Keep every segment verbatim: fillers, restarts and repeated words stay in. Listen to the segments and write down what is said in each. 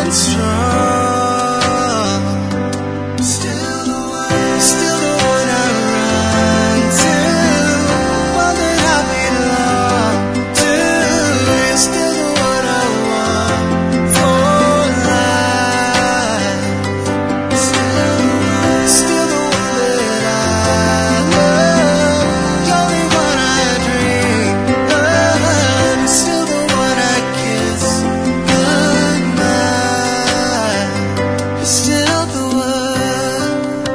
and strong. Still the one, still the one I run to. One that I belong to. You're still the one I want for life. Still, still the one that I love. The only one I dream of. Still the one I kiss goodnight. You're still the one.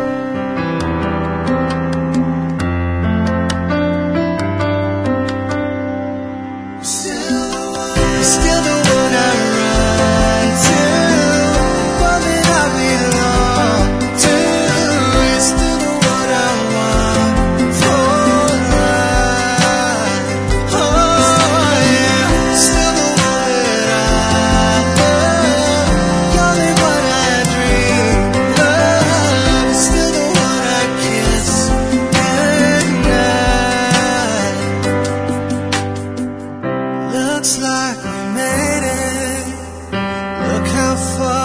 Still the one. Still the one I run to. One that I belong to. You're still the one I want for life. Oh yeah. Still the one that I love. The only one I dream of. Still the one I kiss goodnight. Looks like we made it. Look how far